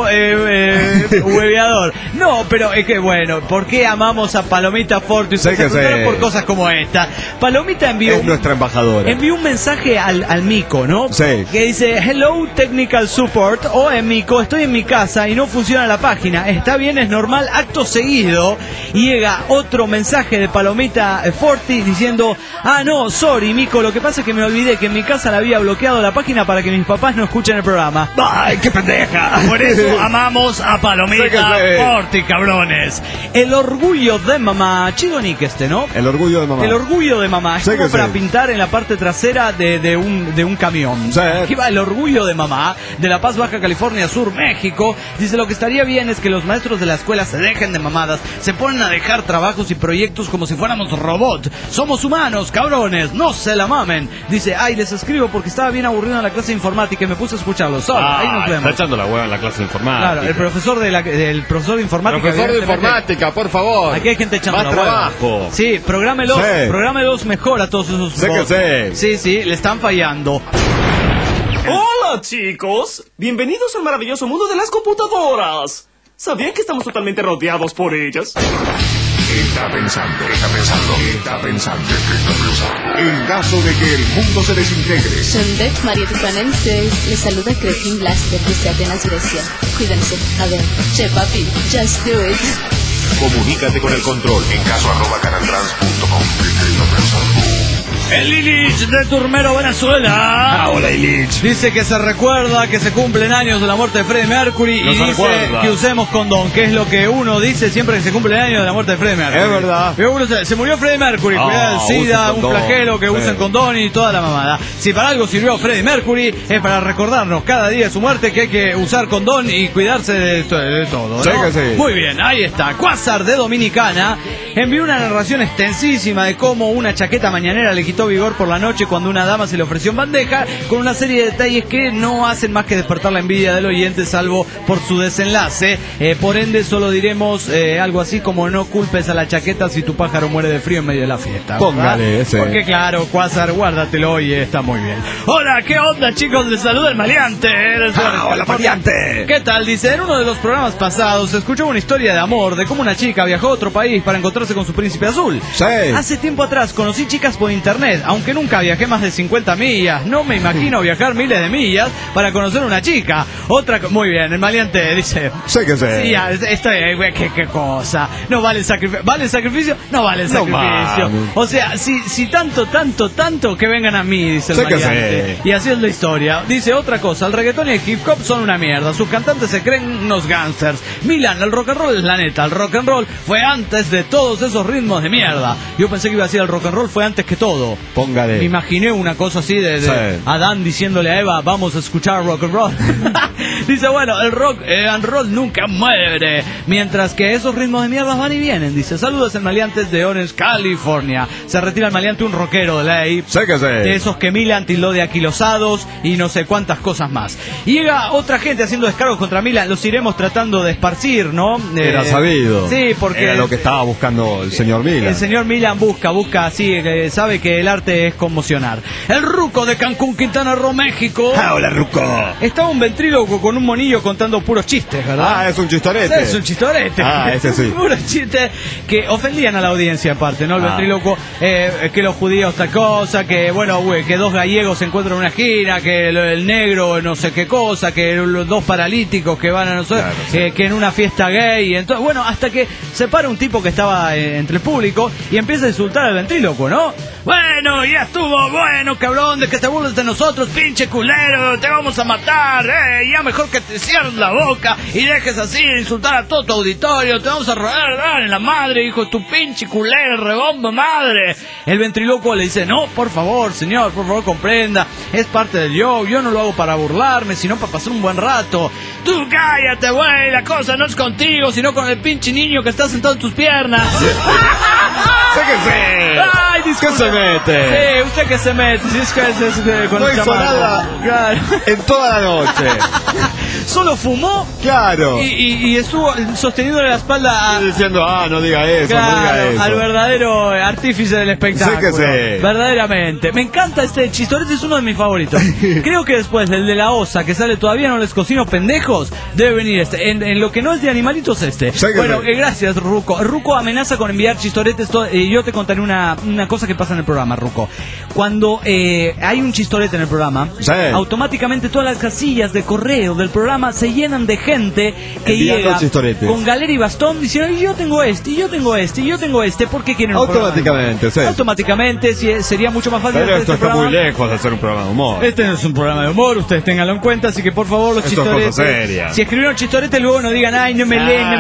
hueveador. No, pero es que bueno, ¿por qué amamos a Palomita Forti? Por cosas como esta. Palomita envió nuestra embajadora. Envió un mensaje al Mico, ¿no? Sí. Que dice, hello technical support, Mico, estoy en mi casa y no funciona la página. Está bien, es normal. Acto seguido llega otro mensaje de Palomita Forti diciendo, no, sorry Mico, lo que pasa es que me olvidé que en mi casa la había bloqueado la página para que mis papás no escuchen el programa. ¡Ay, qué pendeja! Por eso amamos a Palomita Forti, cabrones. El orgullo de mamá, chido Nick ¿no? El orgullo de mamá. El orgullo de mamá. Es como para pintar en la parte trasera de un camión. Sí. Aquí va el orgullo de mamá de La Paz, Baja California Sur, México. Dice, lo que estaría bien es que los maestros de la escuela se dejen de mamadas, se ponen a dejar trabajos y proyectos como si fuéramos robots. Somos humanos, cabrones, no se la mamen. Dice, les escribo porque estaba bien aburrido en la clase de informática y me puse a escucharlos. Ahí nos vemos. Está echando la hueva en la clase de informática. Claro, el profesor de informática. Profesor de informática, por favor. Aquí hay gente echando más la hueva. Trabajo. Sí, prográmelos mejor a todos esos bots. Sí, le están fallando. Hola chicos, bienvenidos al maravilloso mundo de las computadoras. ¿Sabían que estamos totalmente rodeados por ellas? Está pensando. En caso de que el mundo se desintegre. Shondet María Tucanenses, les saluda Cretin Blaster desde Atenas, Grecia. Cuídense, a ver, che papi, just do it. Comunícate con el control en caso@canaltrans.com. El Illich de Turmero, Venezuela. Hola, Illich. Dice que se recuerda que se cumplen años de la muerte de Freddie Mercury y dice que usemos condón, que es lo que uno dice siempre que se cumplen años de la muerte de Freddie Mercury. Es verdad. Uno se murió Freddie Mercury, cuidado del SIDA, un flagelo, que usen condón y toda la mamada. Si para algo sirvió Freddie Mercury, es para recordarnos cada día de su muerte que hay que usar condón y cuidarse de todo, ¿no? Sí que sí. Muy bien, ahí está. Quasar de Dominicana envió una narración extensísima de cómo una chaqueta mañanera le quitó faltó vigor por la noche cuando una dama se le ofreció en bandeja, con una serie de detalles que no hacen más que despertar la envidia del oyente, salvo por su desenlace. Por ende, solo diremos algo así como: no culpes a la chaqueta si tu pájaro muere de frío en medio de la fiesta. Póngale ese. Porque claro, Quasar, guárdatelo y está muy bien. Hola, ¿qué onda, chicos? Les saluda el maleante. Hola, maleante. ¿Qué tal? Dice, en uno de los programas pasados se escuchó una historia de amor, de cómo una chica viajó a otro país para encontrarse con su príncipe azul. Sí. Hace tiempo atrás conocí chicas por internet, aunque nunca viajé más de 50 millas. No me imagino viajar miles de millas para conocer a una chica. Muy bien, el maleante dice... Sé que sé. Sí, ya, qué cosa. No vale el sacrificio. ¿Vale el sacrificio? No vale el sacrificio. O sea, si tanto que vengan a mí, dice el maleante. Y así es la historia. Dice otra cosa, el reggaetón y el hip hop son una mierda. Sus cantantes se creen unos gangsters. Milan, el rock and roll es la neta. El rock and roll fue antes de todos esos ritmos de mierda. Yo pensé que iba a decir el rock and roll fue antes que todo. Póngale. Me imaginé una cosa así de Adán diciéndole a Eva, vamos a escuchar rock and roll. Dice, bueno, el rock and roll nunca muere, mientras que esos ritmos de mierda van y vienen. Dice, saludos el maleante de Orange, California. Se retira el maleante, un rockero de ley. Sé que sé. De esos que Milan tildó de aquilosados y no sé cuántas cosas más. Y llega otra gente haciendo descargos contra Milan. Los iremos tratando de esparcir, ¿no? Era sabido. Sí, porque... Era lo que estaba buscando el señor Milan. El señor Milan busca así, sabe que el arte es conmocionar. El ruco de Cancún, Quintana Roo, México. Hola, ruco. Estaba un ventríloco con un monillo contando puros chistes, ¿verdad? Ah, es un chistorete. Es un chistorete. Ah, ese sí. Puros chistes que ofendían a la audiencia en parte, ¿no? El ventríloco, que los judíos tal cosa, que bueno, que dos gallegos se encuentran en una esquina, que el negro no sé qué cosa, que los dos paralíticos que van a nosotros, claro, que en una fiesta gay, entonces, bueno, hasta que se para un tipo que estaba entre el público y empieza a insultar al ventríloco, ¿no? Bueno, ya estuvo, bueno, cabrón, de que te burles de nosotros, pinche culero, te vamos a matar, ya mejor que te cierres la boca y dejes así de insultar a todo tu auditorio, te vamos a robar en la madre, hijo de tu pinche culero, rebomba madre. El ventriloquio le dice, no, por favor, señor, por favor comprenda, es parte del show, yo no lo hago para burlarme, sino para pasar un buen rato. Tú cállate, güey, la cosa no es contigo, sino con el pinche niño que está sentado en tus piernas. Sé que sé. Ay, disculpe. ¿Qué se mete? Sí, usted que se mete, si es que con no el hizo nada. Claro. En toda la noche. Solo fumó. Claro. Y estuvo sosteniéndole la espalda diciendo, no diga eso, claro, no diga eso. Al verdadero artífice del espectáculo. Sé que sé. Verdaderamente. Me encanta este chistorete, es uno de mis favoritos. Creo que después del de la osa, que sale todavía no les cocino pendejos, debe venir este. En lo que no es de animalitos, este. Bueno, gracias, Ruco. Ruco amenaza con enviar chistoretes. Yo te contaré una cosa que pasa en el programa, Ruco. Cuando hay un chistorete en el programa, automáticamente todas las casillas de correo del programa se llenan de gente que llega con galera y bastón diciendo, yo tengo este, y yo tengo este, y yo tengo este, ¿por qué quieren un automáticamente? Sí. Automáticamente sería mucho más fácil. Pero esto está muy lejos de hacer un programa de humor. Este no es un programa de humor, ustedes ténganlo en cuenta, así que por favor los chistoretes. Si escribieron chistorete luego no digan, ay, no me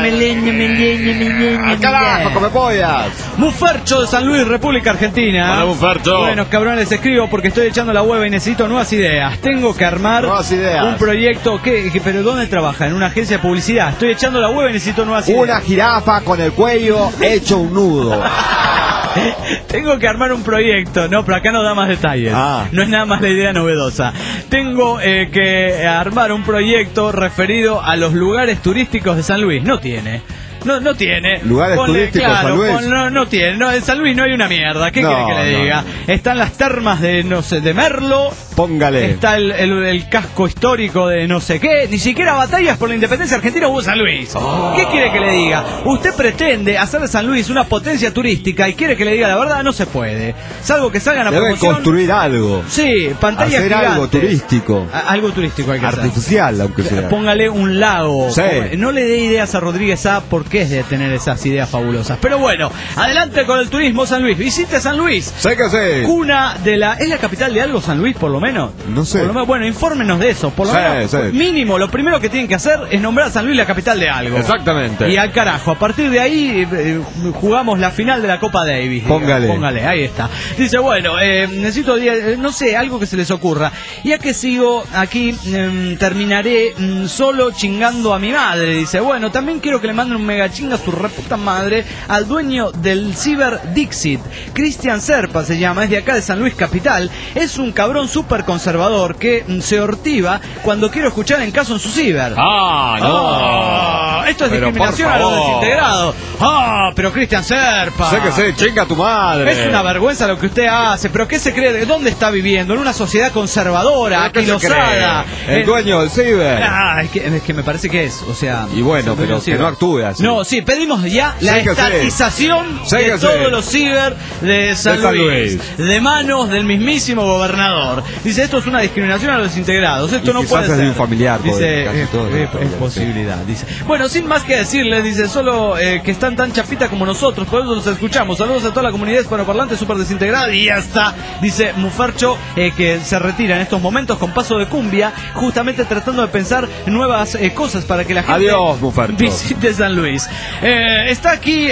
leen. ¡Al carajo, come pollas! Mufercho de San Luis, República Argentina. Hola, Mufercho. Bueno, cabrones, les escribo porque estoy echando la hueva y necesito nuevas ideas. Tengo que armar un proyecto pero ¿dónde trabaja? En una agencia de publicidad. Estoy echando la hueva y necesito nuevas ideas. Una jirafa con el cuello hecho un nudo. Tengo que armar un proyecto. No, pero acá no da más detalles. No es nada más la idea novedosa. Tengo que armar un proyecto referido a los lugares turísticos de San Luis. No tiene. No tiene. Lugares turísticos, claro, San Luis. No tiene. No, en San Luis no hay una mierda. ¿Qué quiere que le diga? Están las termas de, no sé, de Merlo. Póngale. Está el casco histórico de no sé qué. Ni siquiera batallas por la independencia argentina hubo San Luis. ¿Qué quiere que le diga? Usted pretende hacer de San Luis una potencia turística y quiere que le diga la verdad, no se puede. Salvo que salgan a promoción. Debe construir algo. Sí, pantalla hacer gigante. Algo turístico. Algo turístico hay que hacer. Artificial, aunque sea. Póngale un lago. Sí. No le dé ideas a Rodríguez A porque es de tener esas ideas fabulosas. Pero bueno, adelante con el turismo San Luis. Visite San Luis. Sé que sé. Cuna de la... ¿Es la capital de algo San Luis, por lo menos? No sé. Por lo menos, bueno, infórmenos de eso. Por lo menos, mínimo, lo primero que tienen que hacer es nombrar a San Luis la capital de algo. Exactamente. Y al carajo, a partir de ahí jugamos la final de la Copa Davis. Póngale, ahí está. Dice, bueno, necesito, no sé, algo que se les ocurra. Ya que sigo aquí, terminaré solo chingando a mi madre. Dice, bueno, también quiero que le manden un mega llega, chinga su reputa madre al dueño del Ciber Dixit. Cristian Serpa se llama, es de acá de San Luis Capital. Es un cabrón súper conservador que se hortiva cuando quiero escuchar en caso en su ciber. Esto es pero discriminación a los desintegrados. Pero Cristian Serpa. Sé que sé, chinga tu madre. Es una vergüenza lo que usted hace, pero ¿qué se cree? ¿Dónde está viviendo? En una sociedad conservadora, aquilosada. El dueño del ciber. Es que me parece que es, o sea... Y bueno, pero que no actúe así. No, sí, pedimos ya la estatización de todos los ciber de San Luis, de manos del mismísimo gobernador. Dice, esto es una discriminación a los desintegrados, esto no puede ser. De un familiar, dice, es posibilidad, dice. Bueno, sin más que decirles, dice, solo que están tan chapitas como nosotros, por eso los escuchamos. Saludos a toda la comunidad hispanoparlante súper desintegrada y ya está, dice Mufercho, que se retira en estos momentos con paso de cumbia, justamente tratando de pensar nuevas cosas para que la gente visite San Luis. Está aquí,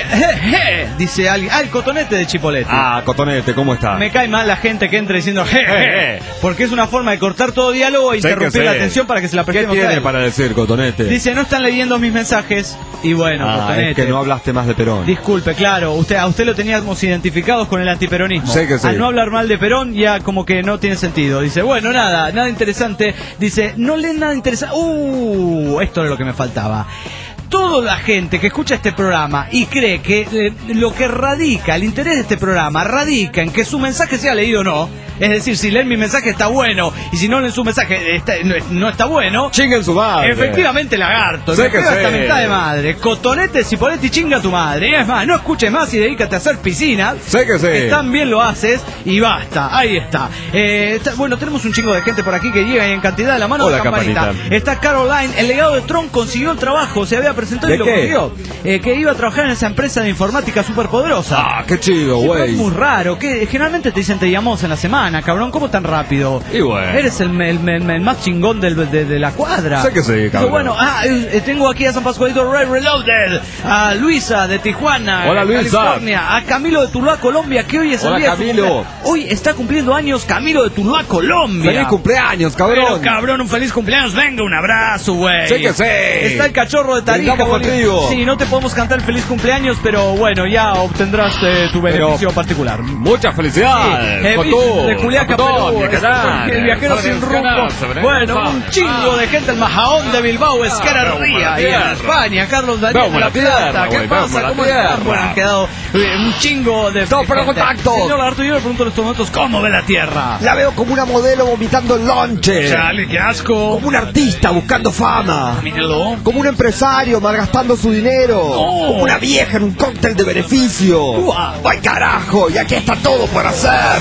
dice alguien, el Cotonete de Chipolete. Cotonete, ¿cómo está? Me cae mal la gente que entra diciendo porque es una forma de cortar todo diálogo e interrumpir la atención para que se la prestemos. ¿Qué tiene para decir, Cotonete? Dice, no están leyendo mis mensajes. Y bueno, Cotonete, es que no hablaste más de Perón. Disculpe, claro, a usted lo teníamos identificados con el antiperonismo. Sé que sí. Al no hablar mal de Perón ya como que no tiene sentido. Dice, bueno, nada interesante. Dice, no leen nada interesante. Esto es lo que me faltaba. Toda la gente que escucha este programa y cree que lo que radica, el interés de este programa radica en que su mensaje sea leído o no, es decir, si leen mi mensaje está bueno y si no leen su mensaje no está bueno, chinguen su madre. Efectivamente, lagarto, sé que esta mitad de madre, Cotonete, Cipolletti, chinga tu madre. Y es más, no escuches más y dedícate a hacer piscinas. Sé que sé. Tan bien lo haces y basta, ahí está. Bueno, tenemos un chingo de gente por aquí que llega y en cantidad de la mano de campanita. Está Caroline, el legado de Tron consiguió el trabajo, se había presentado y lo consiguió. Que iba a trabajar en esa empresa de informática súper poderosa. Qué chido, güey. Es muy raro, que generalmente te dicen te llamamos en la semana, cabrón, ¿cómo tan rápido? Y bueno. Eres el más chingón de la cuadra. Sé que sí, cabrón. Bueno, tengo aquí a San Pascualito Red Reloaded, a Luisa de Tijuana, hola, Luisa. California, a Camilo de Tuluá, Colombia, que hoy es el día Camilo. Hoy está cumpliendo años Camilo de Tuluá, Colombia. ¡Feliz cumpleaños, cabrón! Pero, cabrón, un feliz cumpleaños, venga, un abrazo, güey. Sé que sé. Está el cachorro de Tarija. Sí, no te podemos cantar el feliz cumpleaños, pero bueno, ya obtendrás tu beneficio particular. Muchas felicidades. De Juliaca, Perú, el viajero sin rumbo. Bueno, un chingo de gente, el Majadón de Bilbao, Esquerra Ría, y en España, Carlos Daniel de La Plata. ¿Qué pasa? ¿Cómo están? Bueno, han quedado un chingo de todo por contacto. Señor Lagarto, yo le pregunto en estos momentos, ¿cómo ve la Tierra? La veo como una modelo vomitando el lonche. Chale, qué asco. Como un artista buscando fama. Míralo. Como un empresario malgastando su dinero. Como una vieja en un cóctel de beneficio. ¡Ay, carajo! Y aquí está todo por hacer.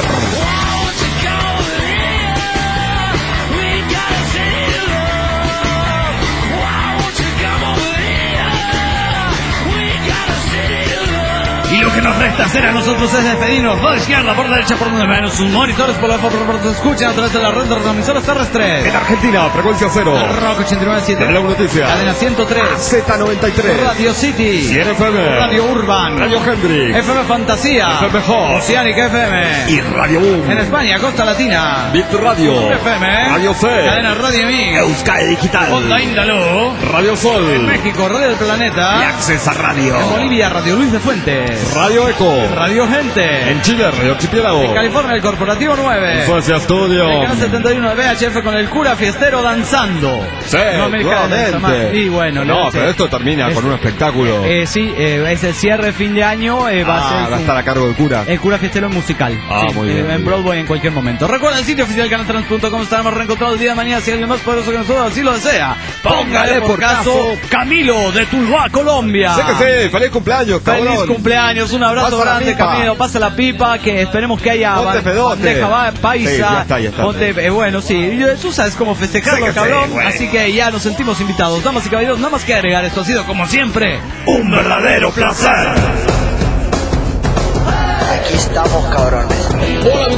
Y lo que nos resta hacer a nosotros es despedirnos. Por la izquierda, por la derecha, por donde ven sus monitores, por se escuchan a través de la red de transmisoras terrestres. En Argentina, frecuencia 0. Rock 89.7. Blog Noticias. Cadena 103. Z93. Radio City. 100 FM. Radio Urban. Radio Hendrix. FM Fantasía. FM Hot. Oceánica FM. Y Radio Boom. En España, Costa Latina. Bit Radio. FM. Radio C. Cadena Radio Mix. Euskadi Digital. Onda Índalo. Radio Sol. En México, Radio del Planeta. Y Accesa Radio. En Bolivia, Radio Luis de Fuentes. Radio Eco. Radio Gente. En Chile, Radio Archipiélago. En California, el Corporativo 9. En Suecia Studio. En el 71 de VHF con el cura fiestero danzando. Sí, no nuevamente. Y bueno, no, pero esto termina con un espectáculo. Sí, es el cierre de fin de año. Va a estar a cargo del cura. El cura fiestero musical. Sí, muy bien. En Broadway en cualquier momento. Recuerda el sitio oficial canaltrans.com. Estaremos reencontrados el día de mañana si alguien más poderoso que nosotros así lo desea. Póngale por caso Camilo de Tuluá, Colombia. Sé que sí, feliz cumpleaños, cabrón. Feliz cumpleaños, un abrazo grande, Camilo. Pasa la pipa, que esperemos que haya bandeja paisa. Sí, ya está. Bueno, sí, tú sabes cómo festejarlo, cabrón. Sí, así que ya nos sentimos invitados. Damas y caballeros, nada más que agregar. Esto ha sido, como siempre, un verdadero placer. Aquí estamos, cabrones. Hola, mis voladores.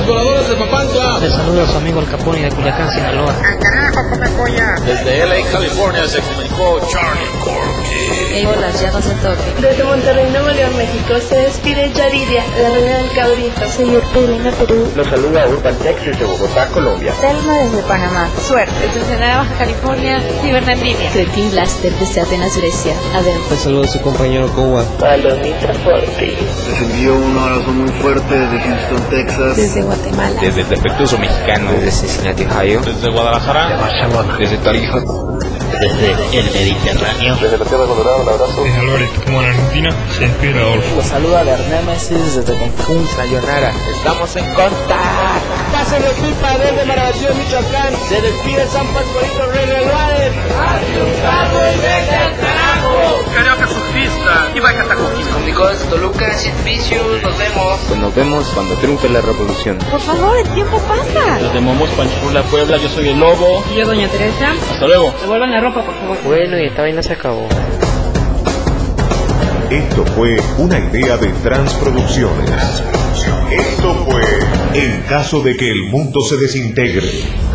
Saludos de Papantla. Les saluda a su amigo El Capone de Culiacán, Sinaloa. ¡Al carajo, come polla! Desde LA, California, se comunicó Charlie Corky. Hola, llamas de toque. Desde Monterrey, Nuevo León, México, se despide Yaridia, la reina del cabrito. Soy Urpurina, Perú. Los saluda Urban Texas de Bogotá, Colombia. Telma desde Panamá. Suerte. Desde Ensenada, Baja California, Cibernandivia. Cretin Blaster desde Atenas, Grecia. Adem. Les saludo a su compañero Kowa. Palomita Forti. Les envío un abrazo muy fuerte desde Houston, Texas. Desde Guatemala. Desde el defectuoso mexicano. Desde Cincinnati, Ohio. Desde Guadalajara. De Barcelona. Desde Tarija. Desde el Mediterráneo. Desde la Tierra Colorada, un abrazo. Desde Loret, como en Argentina, se despide Adolfo. Los saluda Bernémesis desde Cancún. Sayonara, estamos en contacto. Pásenlo pipa desde Marabatío, Michoacán. Se despide San Pascualito Rey de Juárez. ¡Asustado y vete al carajo! Carioca surfista y va Catacuquín. Comunicó desde Toluca, Sid Vicious, nos vemos. Pues nos vemos cuando triunfe la revolución. Por favor, el tiempo pasa. Desde Momos, Panchurla, Puebla, yo soy el Lobo. Y yo, Doña Teresa. Hasta luego. Devuelvan la ropa, por favor. Bueno, y esta vaina se acabó. Esto fue una idea de Transproducciones. Esto fue En caso de que el mundo se desintegre.